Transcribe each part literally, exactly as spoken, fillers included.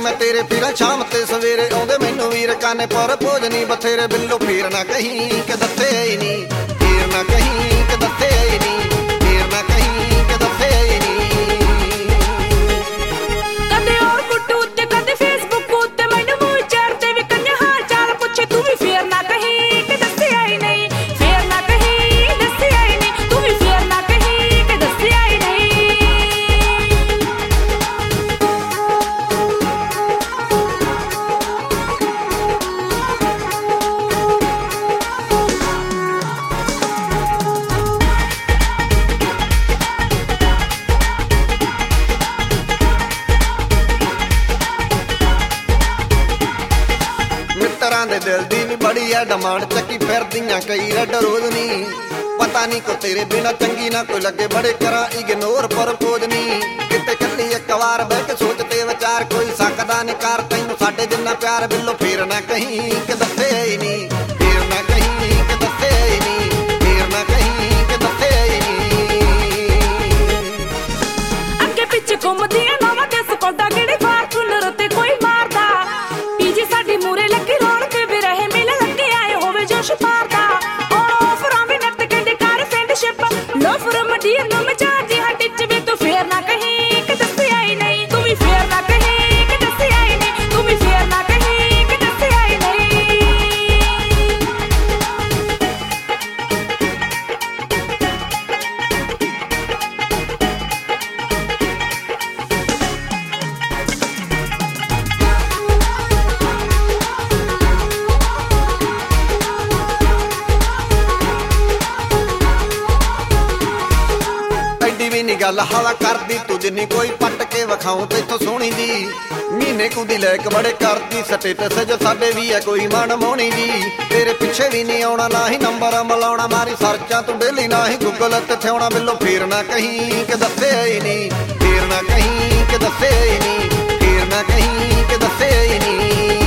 मैं तेरे फिरा शाम ते सवेरे आउंदे मैनू वीर काने पर भोज नी बथेरे बिल्लो फिर ना कहीं कि दस्से ही नी फिर ना कहीं कि दस्से ही नी फिर ना कहीं कि दस्से ही नी कदे और गुट्टू उत्ते कदे फेसबुक उत्ते मैनू मूंह चाड़ते वी कन्या हाल चाल पुछे तू भी फिर ना कहीं कि दस्से ही नहीं फिर ना कहीं दस्से ही नहीं तू भी फिर ना कहीं कि दस्से ही नहीं मित्तरां दे दिल दी भी बड़ी है डिमांड चक्की फिरदियां कई रेड रोज नी पता नहीं को तेरे बिना चंगी ना कोई लगे बड़े करा इग्नोर पर खोज नी किते कल्ली एक बार बह के सोचते विचार कोई सकदा नहीं कर तैनू साडे जिन्ना प्यार बिल्लो फिर ना कहीं कि दस्से ही नी फिर ना कहीं कि दस्से ही नी फिर ना कहीं कि दस्से ही नी अगे पिछे घुमदियां नवां ते स्कॉडा किहड़े फॉर्चूनर ते कोई मारदा पीजी साडी मूरे लगी रोड ते भी रहे मिल लगे आए होवे जोश पारदा और ऑफरां भी नट कंडे कर फ्रेंडशिप लो फ्रॉम डियर नो मैं चार्ज हट च भी तू फेर ना कहीं कि दस्से आई नहीं तू भी फेर ना कहीं कि दस्से आई नहीं तू भी फेर ना कहीं कि दस्से आई नहीं ਐਡੀ ਵੀ ਨੀ ਗੱਲ ਹਵਾ ਕਰਦੀ ਤੂੰ ਜਿੰਨੀ ਕੋਈ ਪੱਟ ਕੇ ਵਿਖਾਉਂ ਤੇਥੋਂ ਸੋਹਣੀ ਦੀ ਮਹੀਨੇ ਕੁ ਦੀ ਲੈਕ ਬੜੇ ਕਰਦੀ ਸਟੇਟਸ ਜੋ ਸਾਡੇ ਵੀ ਹੈ ਕੋਈ ਮਨ ਮੋਹਣੀ ਦੀ ਤੇਰੇ ਪਿੱਛੇ ਵੀ ਨਹੀਂ ਆਉਣਾ ਨਾ ਹੀ ਨੰਬਰ ਮਲਾਉਣਾ ਮਾਰੀ ਸਰਚਾਂ ਤੂੰ ਡੇਲੀ ਨਾ ਹੀ ਗੂਗਲ ਤੇ ਥਿਆਉਣਾ ਬਿੱਲੋ ਫੇਰ ਨਾ ਕਹੀਂ ਕਿ ਦੱਸੇ ਹੀ ਨਹੀਂ ਫੇਰ ਨਾ ਕਹੀਂ ਕਿ ਦੱਸੇ ਹੀ ਨਹੀਂ ਫੇਰ ਨਾ ਕਹੀਂ ਕਿ ਦੱਸੇ ਹੀ ਨਹੀਂ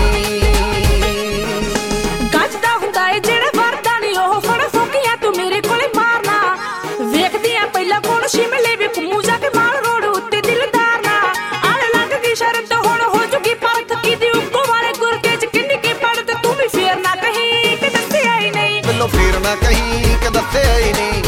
ਗੱਜਦਾ ਹੁੰਦਾ ਏ ਜਿਹੜਾ ਵਰਦਾ ਨੀ ਉਹ ਫੜ ਫੋਕੀਆਂ ਤੂੰ ਮੇਰੇ ਕੋਲੇ ਮਾਰਨਾ ਵੇਖਦੀਆਂ ਪਹਿਲਾਂ ਕੋਣ ਸ਼ਿਮਲੇ ਵੀ ਘੁੰਮੂ ਜਾ ਕੇ ਮਾਲ ਰੋਡ ਉੱਤੇ ਦਿਲਦਾਰ ਨਾ ਆਲੇ ਲੱਗ ਗਈ ਸ਼ਰਮ ਤੇ ਹੁਣ ਹੋ ਚੁੱਕੀ ਪਰਖ ਕੀ ਦੀ ਉੱਕੋ ਵਾਲੇ ਗੁਰਦੇ ਚ ਕਿੰਨੀ ਕੀ ਪੜਤ ਤੂੰ ਵੀ ਫੇਰ ਨਾ ਕਹੀਂ ਕਿ ਦੱਸੇ ਆਈ ਨਹੀਂ ਬਿੱਲੋ ਫੇਰ ਨਾ ਕਹੀਂ ਕਿ ਦੱਸੇ ਹੀ ਨਹੀਂ